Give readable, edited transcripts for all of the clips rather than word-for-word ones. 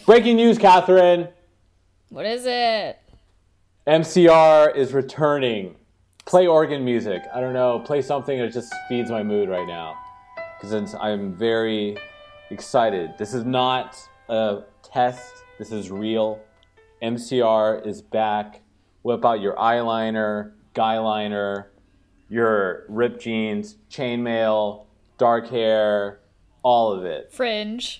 Breaking news, Catherine. What is it? MCR is returning. Play organ music. I don't know. Play something that just feeds my mood right now. Because I'm very excited. This is not a test. This is real. MCR is back. Whip out your eyeliner, guy liner, your ripped jeans, chainmail, dark hair, all of it. Fringe.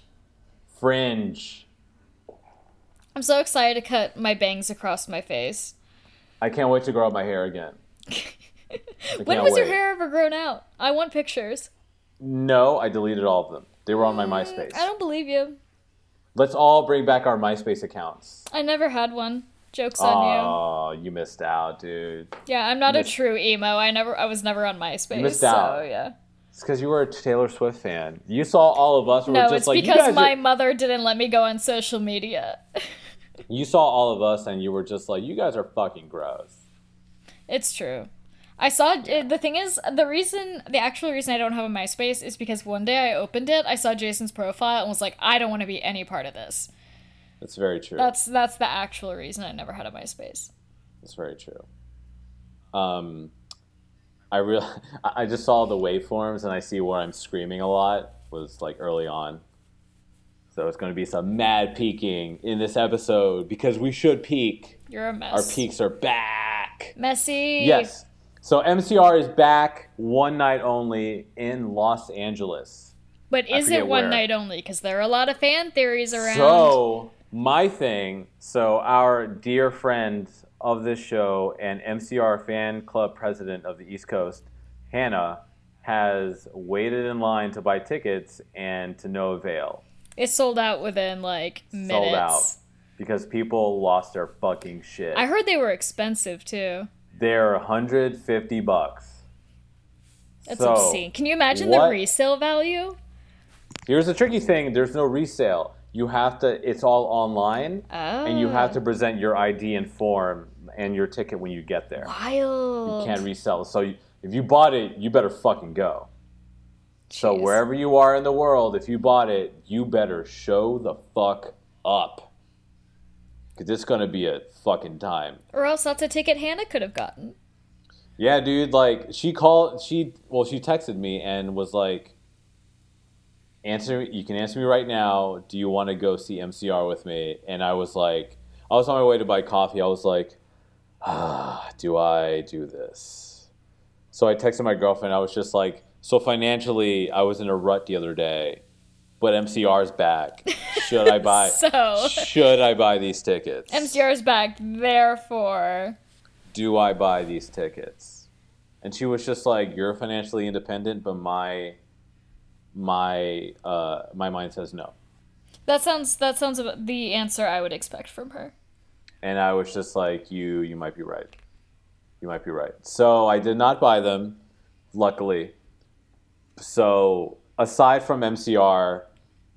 I'm so excited to cut my bangs across my face. I can't wait to grow out my hair again. When was your hair ever grown out? I want pictures. No, I deleted all of them. They were on my MySpace. I don't believe you. Let's all bring back our MySpace accounts. I never had one. Joke's on you. Oh, you missed out, dude. Yeah, I'm not a true emo. I was never on MySpace. You missed out. So, yeah. It's because you were a Taylor Swift fan. You saw all of us. No, it's because my mother didn't let me go on social media. You saw all of us, and you were just like, you guys are fucking gross. It's true. I saw, the thing is, the actual reason I don't have a MySpace is because one day I opened it, I saw Jason's profile, and was like, I don't want to be any part of this. That's very true. That's the actual reason I never had a MySpace. That's very true. I just saw the waveforms, and I see where I'm screaming a lot was like early on. So it's going to be some mad peaking in this episode because we should peak. You're a mess. Our peaks are back. Messy. Yes. So MCR is back, one night only in Los Angeles. But is it one night only? Because there are a lot of fan theories around. So our dear friend of this show and MCR fan club president of the East Coast, Hannah, has waited in line to buy tickets and to no avail. It sold out within minutes. Sold out because people lost their fucking shit. I heard they were expensive too. They're $150. That's obscene. Can you imagine the resale value? Here's the tricky thing. There's no resale. It's all online, and you have to present your ID and form and your ticket when you get there. Wild. You can't resell. So if you bought it, you better fucking go. Jeez. So wherever you are in the world, if you bought it, you better show the fuck up. Because it's going to be a fucking time. Or else that's a ticket Hannah could have gotten. Yeah, dude, she texted me and was like, you can answer me right now. Do you want to go see MCR with me? And I was like, I was on my way to buy coffee. I was like, do I do this? So I texted my girlfriend. I was just like, so financially, I was in a rut the other day, but MCR's back. Should I buy? Should I buy these tickets? MCR's back. Therefore, do I buy these tickets? And she was just like, you're financially independent, but my mind says no. That sounds about the answer I would expect from her. And I was just like, you might be right. You might be right. So I did not buy them, luckily. So aside from MCR,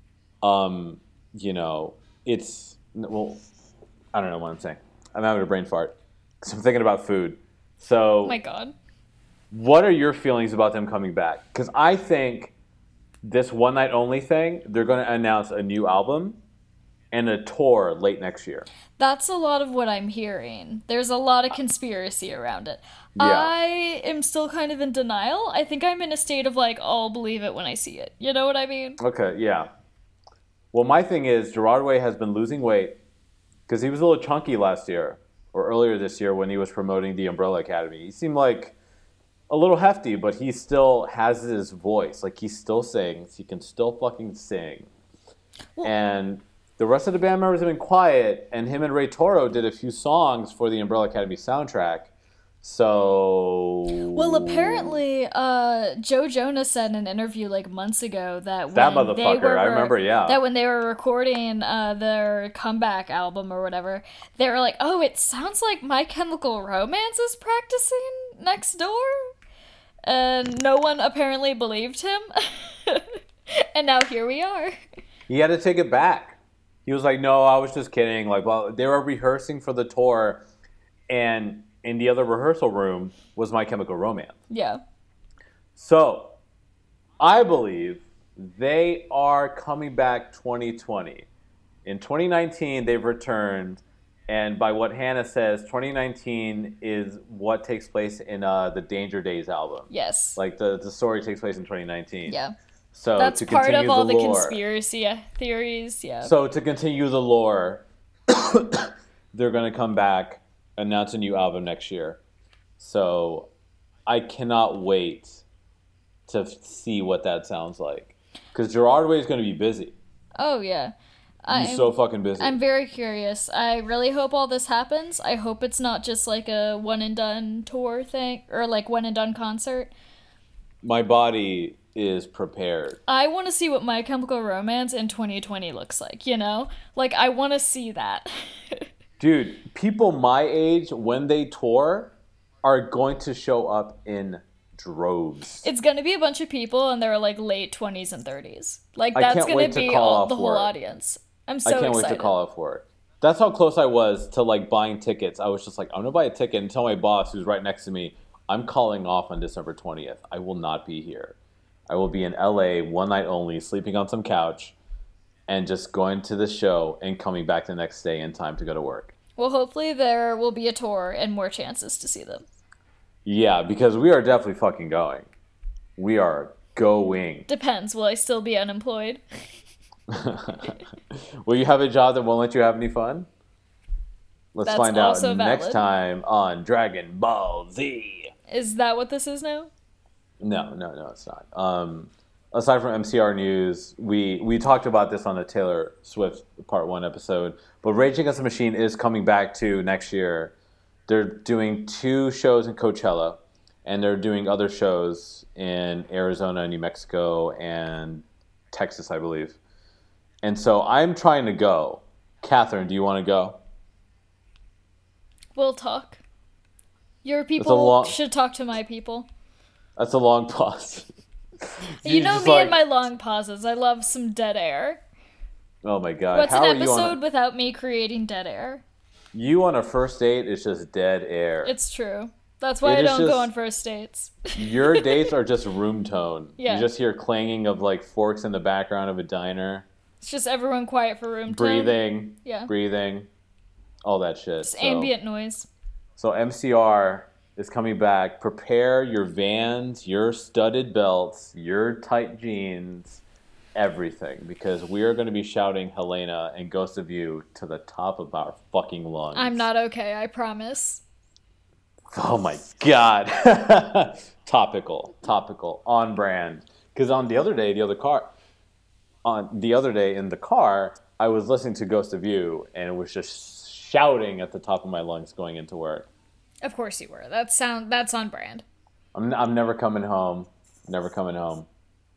it's, well, I don't know what I'm saying. I'm having a brain fart because I'm thinking about food. So, oh my God. What are your feelings about them coming back? Because I think this one night only thing, they're going to announce a new album and a tour late next year. That's a lot of what I'm hearing. There's a lot of conspiracy around it. Yeah. I am still kind of in denial. I think I'm in a state of like, I'll believe it when I see it. You know what I mean? Okay, yeah. Well, my thing is, Gerard Way has been losing weight because he was a little chunky last year or earlier this year when he was promoting the Umbrella Academy. He seemed like a little hefty, but he still has his voice. Like, he still sings. He can still fucking sing. Well, and the rest of the band members have been quiet, and him and Ray Toro did a few songs for the Umbrella Academy soundtrack. So... Well, apparently, Joe Jonas said in an interview like months ago that I remember, yeah. That when they were recording their comeback album or whatever, they were like, oh, it sounds like My Chemical Romance is practicing next door? And no one apparently believed him. And now here we are. He had to take it back. He was like, no, I was just kidding. Like, well, they were rehearsing for the tour, and in the other rehearsal room was My Chemical Romance. Yeah. So, I believe they are coming back 2020. In 2019, they've returned, and by what Hannah says, 2019 is what takes place in the Danger Days album. Yes. Like the story takes place in 2019. Yeah. So That's to part of all the lore, conspiracy theories. Yeah. So to continue the lore, they're going to come back, announce a new album next year. So I cannot wait to see what that sounds like. Because Gerard Way is going to be busy. Oh, yeah. He's so fucking busy. I'm very curious. I really hope all this happens. I hope it's not just like a one-and-done tour thing, or like one-and-done concert. My body is prepared. I want to see what My Chemical Romance in 2020 looks like, you know? Like, I want to see that. Dude, people my age, when they tour, are going to show up in droves. It's going to be a bunch of people, and they're like late 20s and 30s. Like, that's going to be the whole audience. I'm so excited. I can't wait to call out for it. That's how close I was to, like, buying tickets. I was just like, I'm going to buy a ticket and tell my boss, who's right next to me, I'm calling off on December 20th. I will not be here. I will be in LA one night only, sleeping on some couch, and just going to the show and coming back the next day in time to go to work. Well, hopefully there will be a tour and more chances to see them. Yeah, because we are definitely fucking going. We are going. Depends. Will I still be unemployed? Will you have a job that won't let you have any fun? Let's find out next time on Dragon Ball Z. Is that what this is now? No, it's not. Aside from MCR news, we talked about this on the Taylor Swift Part 1 episode, but Rage Against the Machine is coming back to next year. They're doing 2 shows in Coachella, and they're doing other shows in Arizona, New Mexico, and Texas, I believe. And so I'm trying to go. Catherine, do you want to go? We'll talk. Your people should talk to my people. That's a long pause. You know me and my long pauses. I love some dead air. Oh my god. What's an episode without me creating dead air? You on a first date is just dead air. It's true. That's why I don't go on first dates. Your dates are just room tone. Yeah. You just hear clanging of like forks in the background of a diner. It's just everyone quiet for room tone. Yeah. Breathing. All that shit. Just ambient noise. So MCR is coming back. Prepare your Vans, your studded belts, your tight jeans, everything, because we are going to be shouting Helena and Ghost of You to the top of our fucking lungs. I'm not okay, I promise. Oh my god. Topical, on brand. Because on the other day in the car, I was listening to Ghost of You and it was just shouting at the top of my lungs going into work. Of course you were. That's on brand. I'm never coming home. Never coming home.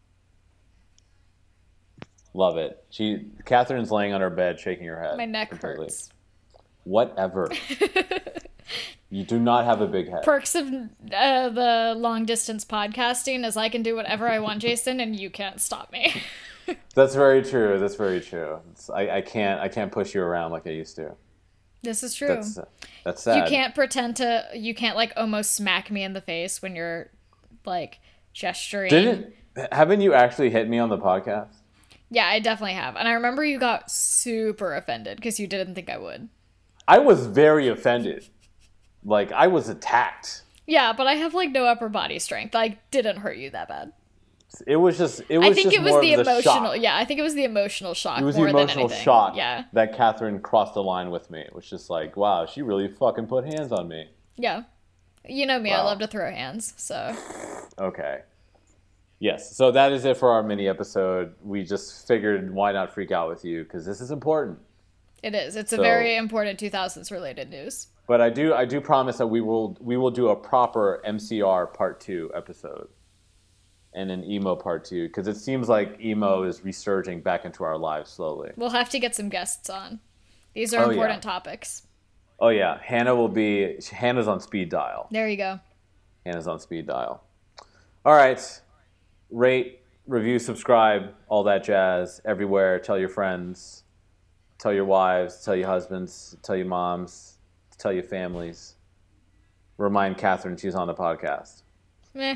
Love it. Catherine's laying on her bed, shaking her head. My neck hurts. Whatever. You do not have a big head. Perks of the long distance podcasting is I can do whatever I want, Jason, and you can't stop me. That's very true. I can't push you around like I used to. This is true. That's sad. You can't like almost smack me in the face when you're like gesturing. Haven't you actually hit me on the podcast? Yeah, I definitely have. And I remember you got super offended because you didn't think I would. I was very offended. Like, I was attacked. Yeah, but I have like no upper body strength. I didn't hurt you that bad. I think it was the emotional. Yeah, I think it was the emotional shock. It was more the emotional than anything. shock. Yeah. That Catherine crossed the line with me. It was just like, wow, she really fucking put hands on me. Yeah, you know me. Wow. I love to throw hands. So. Okay. Yes. So that is it for our mini episode. We just figured why not freak out with you because this is important. It is. It's a very important 2000s related news. But I do promise that we will do a proper MCR Part 2 episode. And an emo Part 2, because it seems like emo is resurging back into our lives slowly. We'll have to get some guests on. These are important topics. Oh yeah, Hannah's on speed dial. There you go. Hannah's on speed dial. All right, rate, review, subscribe, all that jazz everywhere. Tell your friends, tell your wives, tell your husbands, tell your moms, tell your families. Remind Catherine she's on the podcast. Meh.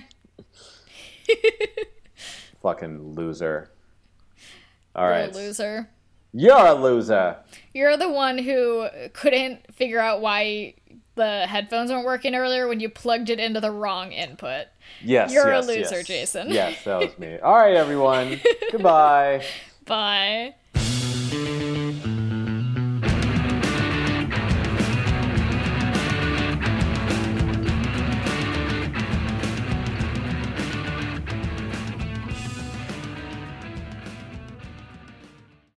Fucking loser. All You're right. a loser. You're a loser. You're the one who couldn't figure out why the headphones weren't working earlier when you plugged it into the wrong input. Yes, You're yes, a loser, yes. Jason. Yes, that was me. All right, everyone. Goodbye. Bye.